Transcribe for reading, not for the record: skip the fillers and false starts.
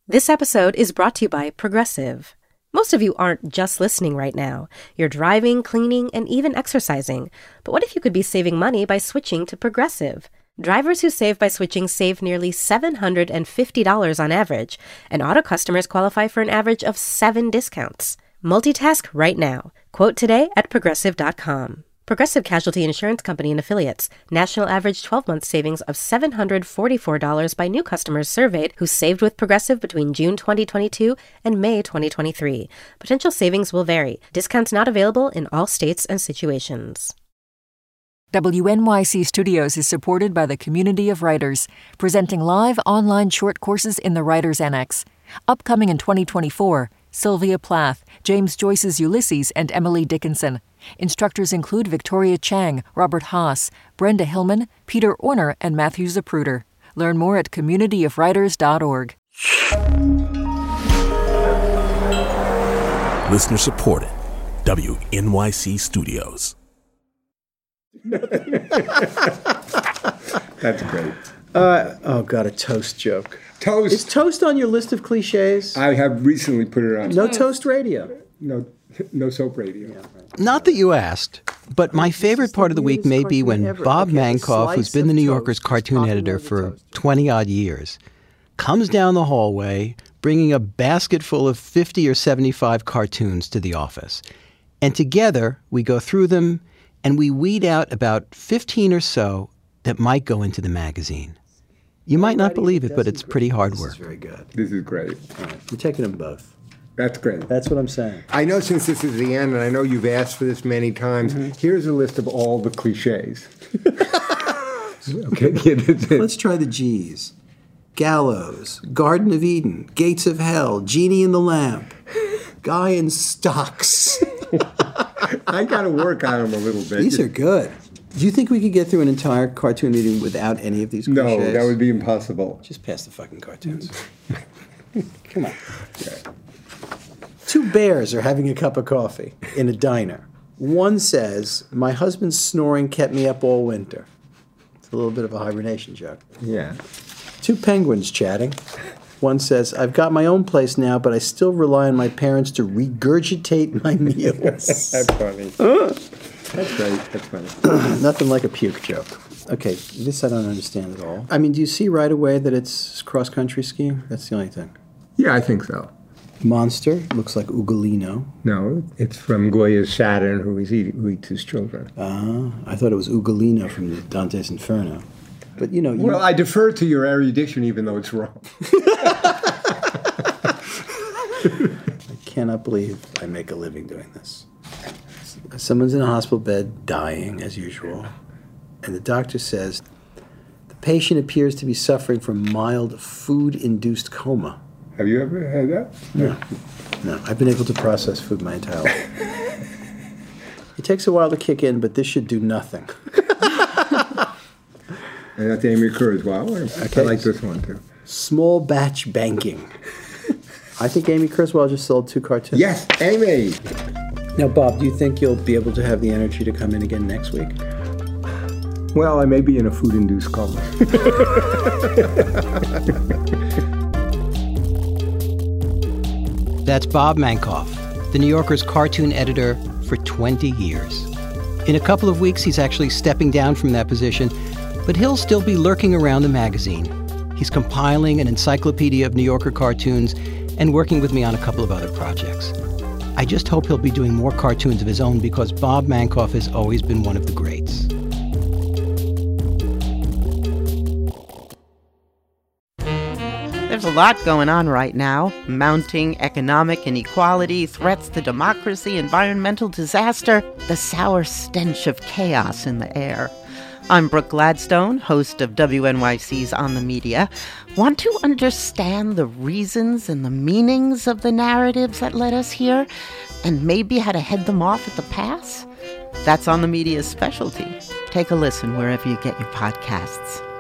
This episode is brought to you by Progressive. Most of you aren't just listening right now. You're driving, cleaning, and even exercising. But what if you could be saving money by switching to Progressive? Drivers who save by switching save nearly $750 on average, and auto customers qualify for an average of 7 discounts. Multitask right now. Quote today at Progressive.com. Progressive Casualty Insurance Company and Affiliates. National average 12-month savings of $744 by new customers surveyed who saved with Progressive between June 2022 and May 2023. Potential savings will vary. Discounts not available in all states and situations. WNYC Studios is supported by the Community of Writers, presenting live online short courses in the Writers Annex. Upcoming in 2024, Sylvia Plath, James Joyce's Ulysses, and Emily Dickinson. Instructors include Victoria Chang, Robert Haas, Brenda Hillman, Peter Orner, and Matthew Zapruder. Learn more at communityofwriters.org. Listener supported. WNYC Studios. That's great. Oh, God, a toast joke. Toast. Is toast on your list of cliches? I have recently put it on. No toast radio. No soap radio. Yeah, right. Not that you asked, but my favorite part of the week may be when Bob Mankoff, who's been the New Yorker's cartoon editor for 20-odd years, comes down the hallway bringing a basket full of 50 or 75 cartoons to the office. And together, we go through them, and we weed out about 15 or so that might go into the magazine. You might not believe it, but it's pretty hard work. This is very good. This is great. All right, we're taking them both. That's great. That's what I'm saying. I know since this is the end, and I know you've asked for this many times, here's a list of all the cliches. Okay, yeah, that's it. Let's try the G's. Gallows, Garden of Eden, Gates of Hell, Genie in the Lamp, Guy in Stocks. I got to work on them a little bit. These are good. Do you think we could get through an entire cartoon meeting without any of these cliches? No, that would be impossible. Just pass the fucking cartoons. Come on. Okay. 2 bears are having a cup of coffee in a diner. One says, "My husband's snoring kept me up all winter." It's a little bit of a hibernation joke. Yeah. 2 penguins chatting. One says, "I've got my own place now, but I still rely on my parents to regurgitate my meals." That's funny. That's great. That's funny. Nothing like a puke joke. Okay, this I don't understand at all. I mean, do you see right away that it's cross-country skiing? That's the only thing. Yeah, I think so. Monster looks like Ugolino. No, it's from Goya's Saturn, who eats his children. I thought it was Ugolino from Dante's Inferno. But, you know... Well, I defer to your erudition, even though it's wrong. I cannot believe I make a living doing this. Someone's in a hospital bed, dying, as usual. And the doctor says, the patient appears to be suffering from mild food-induced coma. Have you ever had that? No. I've been able to process food my entire life. It takes a while to kick in, but this should do nothing. And that's Amy Kurzweil. Okay. I like this one, too. Small batch banking. I think Amy Kurzweil just sold 2 cartoons. Yes, Amy! Now, Bob, do you think you'll be able to have the energy to come in again next week? Well, I may be in a food-induced coma. That's Bob Mankoff, the New Yorker's cartoon editor for 20 years. In a couple of weeks, he's actually stepping down from that position, but he'll still be lurking around the magazine. He's compiling an encyclopedia of New Yorker cartoons and working with me on a couple of other projects. I just hope he'll be doing more cartoons of his own because Bob Mankoff has always been one of the greats. There's a lot going on right now. Mounting economic inequality, threats to democracy, environmental disaster, the sour stench of chaos in the air. I'm Brooke Gladstone, host of WNYC's On the Media. Want to understand the reasons and the meanings of the narratives that led us here, and maybe how to head them off at the pass? That's On the Media's specialty. Take a listen wherever you get your podcasts.